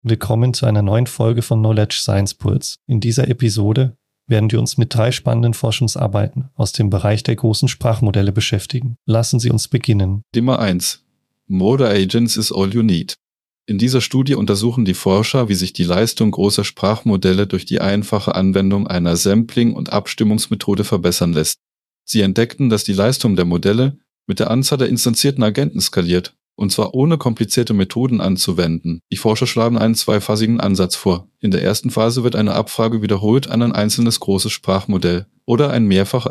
Willkommen zu einer neuen Folge von Knowledge Science Pulse. In dieser Episode werden wir uns mit 3 spannenden Forschungsarbeiten aus dem Bereich der großen Sprachmodelle beschäftigen. Lassen Sie uns beginnen. Thema 1. Model Agents is all you need. In dieser Studie untersuchen die Forscher, wie sich die Leistung großer Sprachmodelle durch die einfache Anwendung einer Sampling- und Abstimmungsmethode verbessern lässt. Sie entdeckten, dass die Leistung der Modelle mit der Anzahl der instanzierten Agenten skaliert, und zwar ohne komplizierte Methoden anzuwenden. Die Forscher schlagen einen zweiphasigen Ansatz vor. In der ersten Phase wird eine Abfrage wiederholt an ein einzelnes großes Sprachmodell oder ein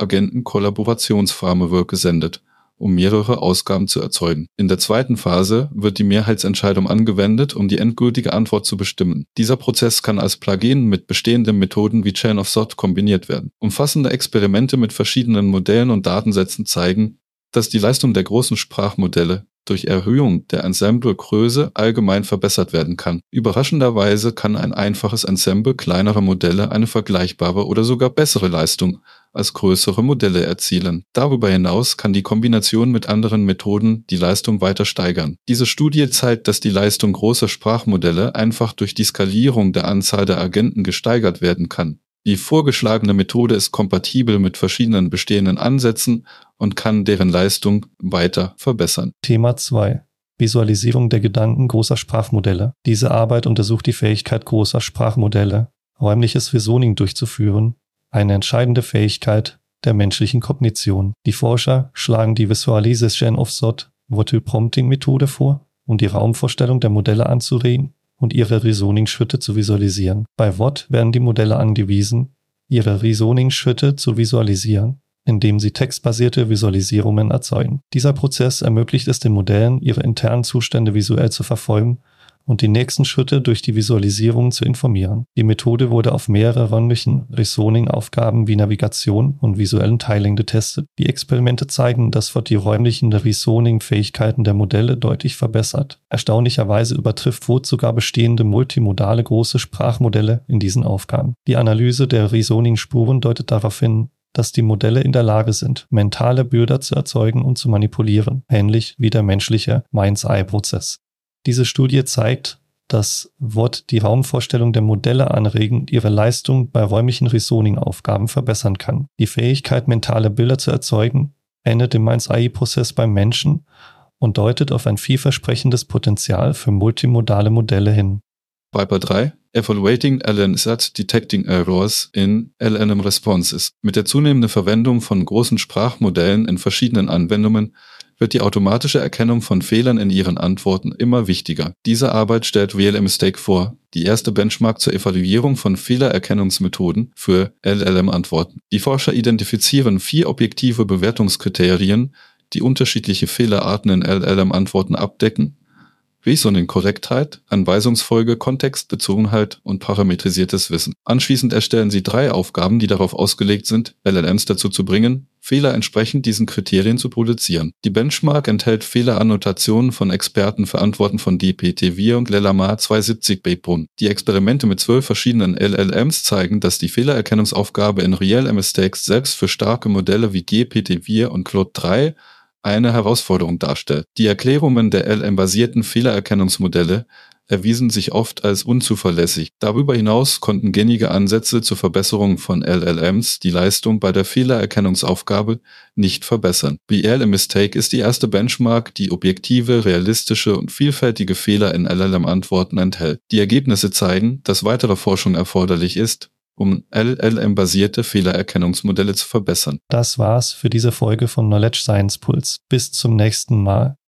Mehrfach-Agenten-Kollaborationsframework gesendet, um mehrere Ausgaben zu erzeugen. In der zweiten Phase wird die Mehrheitsentscheidung angewendet, um die endgültige Antwort zu bestimmen. Dieser Prozess kann als Plugin mit bestehenden Methoden wie Chain of Thought kombiniert werden. Umfassende Experimente mit verschiedenen Modellen und Datensätzen zeigen, dass die Leistung der großen Sprachmodelle durch Erhöhung der Ensemblegröße allgemein verbessert werden kann. Überraschenderweise kann ein einfaches Ensemble kleinerer Modelle eine vergleichbare oder sogar bessere Leistung als größere Modelle erzielen. Darüber hinaus kann die Kombination mit anderen Methoden die Leistung weiter steigern. Diese Studie zeigt, dass die Leistung großer Sprachmodelle einfach durch die Skalierung der Anzahl der Agenten gesteigert werden kann. Die vorgeschlagene Methode ist kompatibel mit verschiedenen bestehenden Ansätzen und kann deren Leistung weiter verbessern. Thema 2. Visualisierung der Gedanken großer Sprachmodelle. Diese Arbeit untersucht die Fähigkeit großer Sprachmodelle, räumliches Reasoning durchzuführen, eine entscheidende Fähigkeit der menschlichen Kognition. Die Forscher schlagen die Visualization of Thought Virtual Prompting Methode vor, um die Raumvorstellung der Modelle anzuregen und ihre Reasoning-Schritte zu visualisieren. Bei WOT werden die Modelle angewiesen, ihre Reasoning-Schritte zu visualisieren, indem sie textbasierte Visualisierungen erzeugen. Dieser Prozess ermöglicht es den Modellen, ihre internen Zustände visuell zu verfolgen und die nächsten Schritte durch die Visualisierung zu informieren. Die Methode wurde auf mehrere räumlichen Reasoning-Aufgaben wie Navigation und visuellen Teiling getestet. Die Experimente zeigen, dass WOT die räumlichen Reasoning-Fähigkeiten der Modelle deutlich verbessert. Erstaunlicherweise übertrifft WOT sogar bestehende multimodale große Sprachmodelle in diesen Aufgaben. Die Analyse der Reasoning-Spuren deutet darauf hin, dass die Modelle in der Lage sind, mentale Bilder zu erzeugen und zu manipulieren, ähnlich wie der menschliche Mind's-Eye-Prozess. Diese Studie zeigt, dass WOT die Raumvorstellung der Modelle anregen und ihre Leistung bei räumlichen Reasoning-Aufgaben verbessern kann. Die Fähigkeit, mentale Bilder zu erzeugen, ähnelt dem Mind's-Eye-Prozess beim Menschen und deutet auf ein vielversprechendes Potenzial für multimodale Modelle hin. Viper 3. Evaluating LNSAT Detecting Errors in LLM Responses. Mit der zunehmenden Verwendung von großen Sprachmodellen in verschiedenen Anwendungen wird die automatische Erkennung von Fehlern in ihren Antworten immer wichtiger. Diese Arbeit stellt RealMistake vor, die erste Benchmark zur Evaluierung von Fehlererkennungsmethoden für LLM-Antworten. Die Forscher identifizieren 4 objektive Bewertungskriterien, die unterschiedliche Fehlerarten in LLM-Antworten abdecken: Reasoning-Korrektheit, Anweisungsfolge, Kontextbezogenheit und parametrisiertes Wissen. Anschließend erstellen sie 3 Aufgaben, die darauf ausgelegt sind, LLMs dazu zu bringen, Fehler entsprechend diesen Kriterien zu produzieren. Die Benchmark enthält Fehlerannotationen von Experten für Antworten von DPT-4 und Lellamar 270 Bebrun. Die Experimente mit 12 verschiedenen LLMs zeigen, dass die Fehlererkennungsaufgabe in RealMistakes selbst für starke Modelle wie GPT-4 und Claude 3 eine Herausforderung darstellt. Die Erklärungen der LM-basierten Fehlererkennungsmodelle erwiesen sich oft als unzuverlässig. Darüber hinaus konnten gängige Ansätze zur Verbesserung von LLMs die Leistung bei der Fehlererkennungsaufgabe nicht verbessern. RealMistake ist die erste Benchmark, die objektive, realistische und vielfältige Fehler in LLM-Antworten enthält. Die Ergebnisse zeigen, dass weitere Forschung erforderlich ist, um LLM-basierte Fehlererkennungsmodelle zu verbessern. Das war's für diese Folge von Knowledge Science Pulse. Bis zum nächsten Mal.